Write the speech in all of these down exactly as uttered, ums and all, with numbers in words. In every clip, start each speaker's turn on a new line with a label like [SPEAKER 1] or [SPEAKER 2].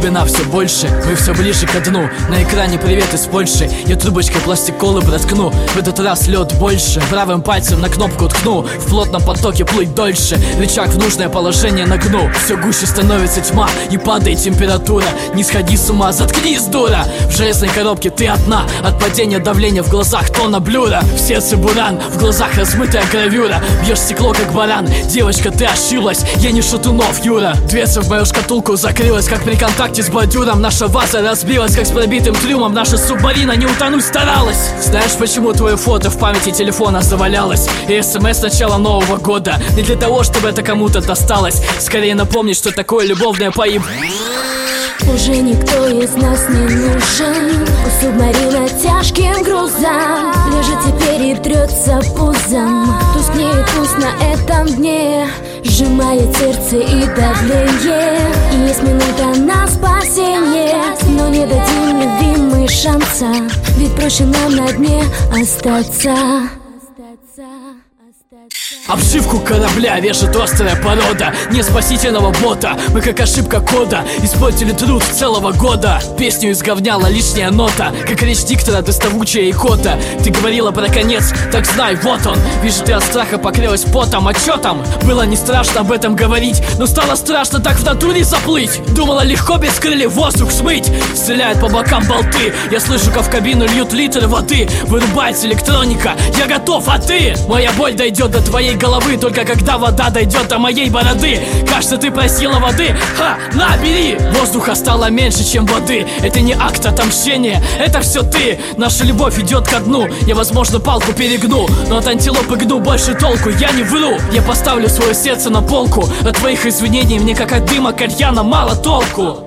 [SPEAKER 1] глубина все больше, мы все ближе ко дну. На экране привет из Польши, я трубочкой пластик колы проткну. В этот раз лед больше, правым пальцем на кнопку ткну. В плотном потоке плыть дольше, рычаг в нужное положение нагну. Все гуще становится тьма и падает температура. Не сходи с ума, заткнись, дура. В железной коробке ты одна, от падения давления в глазах тонна блюра. В сердце буран, в глазах размытая гравюра. Бьешь стекло как баран, девочка, ты ошиблась, я не Шатунов, Юра. Дверца в мою шкатулку закрылась, как при контакте с бордюром. Наша ваза разбилась, как с пробитым трюмом. Наша субмарина не утонуть старалась. Знаешь, почему твое фото в памяти телефона завалялось? И смс с начала Нового года не для того, чтобы это кому-то досталось. Скорее напомнить, что такое любовное поеб...
[SPEAKER 2] Уже никто из нас не нужен. У субмарина тяжким грузом лежит теперь и трется пузом. Тускнеет пусть на этом дне, сжимает сердце и давление. И есть минута на спасение, но не дадим любимой шанса, ведь проще нам на дне остаться.
[SPEAKER 1] Обшивку корабля вяжет острая порода, не спасительного бота. Мы как ошибка кода испортили труд целого года. Песню изговняла лишняя нота, как речь диктора доставучая икота. Ты говорила про конец, так знай, вот он. Вижу, ты от страха покрылась потом, а чё там? Было не страшно об этом говорить, но стало страшно так в натуре заплыть. Думала легко без крыльев воздух смыть. Стреляют по бокам болты, я слышу, как в кабину льют литры воды. Вырубается электроника, я готов, а ты? Моя боль дойдет до твоей головы только когда вода дойдет до моей бороды. Кажется, ты просила воды, ха, на, бери. Воздуха стало меньше, чем воды. Это не акт отомщения, это все ты. Наша любовь идет ко дну. Я, возможно, палку перегну, но от антилопы гну больше толку. Я не вру, я поставлю свое сердце на полку. От твоих извинений мне как от дыма кальяна мало толку.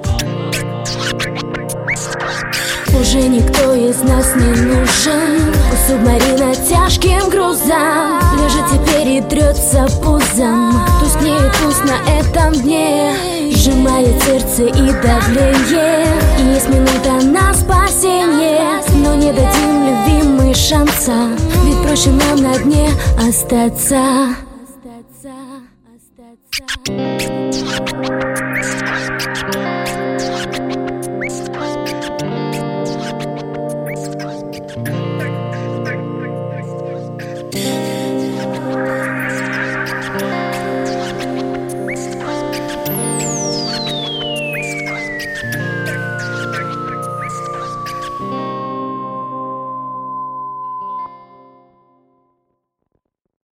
[SPEAKER 2] Уже никто из нас не нужен. У субмарина тяжким грузом лежит теперь и трется пузом. Тускнеет пусть на этом дне, сжимает сердце и давление. И есть минута на спасение, но не дадим любимой шанса, ведь проще нам на дне остаться.